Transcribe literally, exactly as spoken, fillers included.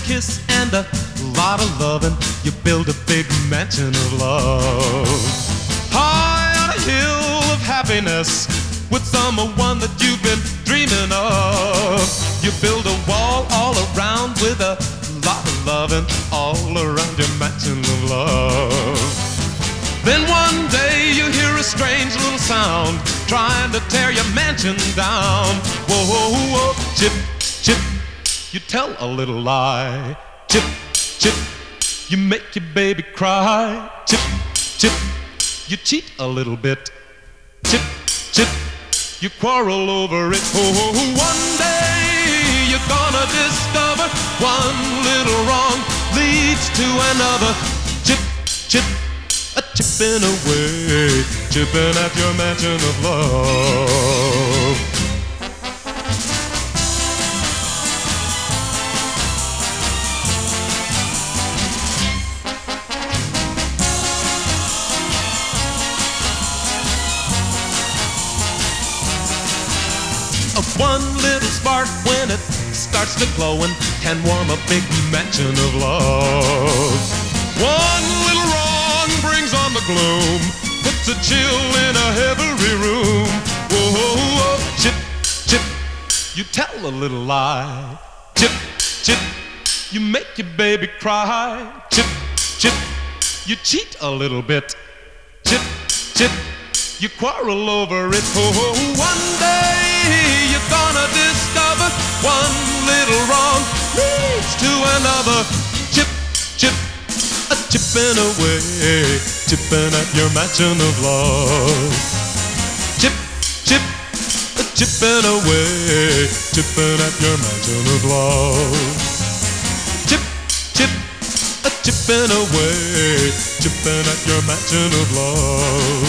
kiss and a lot of loving, you build a big mansion of love. High on a hill of happiness, with someone that you've been dreaming of. You build a wall all around with a lot of loving, all around your mansion of love. Then one day you hear a strange little sound, trying to tear your mansion down. Whoa, whoa, whoa, chip, chip, you tell a little lie. Chip, chip, you make your baby cry. Chip, chip, you cheat a little bit. Chip, chip, you quarrel over it. Oh, one day you're gonna discover one little wrong leads to another. Chip, chip, a chipping away, chipping at your mansion of love. One little spark, when it starts to glowing, can warm a big mansion of love. One little wrong brings on the gloom, puts a chill in a heavy room. Whoa, whoa, whoa, chip, chip, you tell a little lie. Chip, chip, you make your baby cry. Chip, chip, you cheat a little bit. Chip, chip, you quarrel over it. Oh, one day you're gonna discover one little wrong leads to another. Chip, chip, a chipping away, chipping at your mansion of love. Chip, chip, a chipping away, chipping at your mansion of love. Chip, chip, a chipping away, chipping at your mansion of love.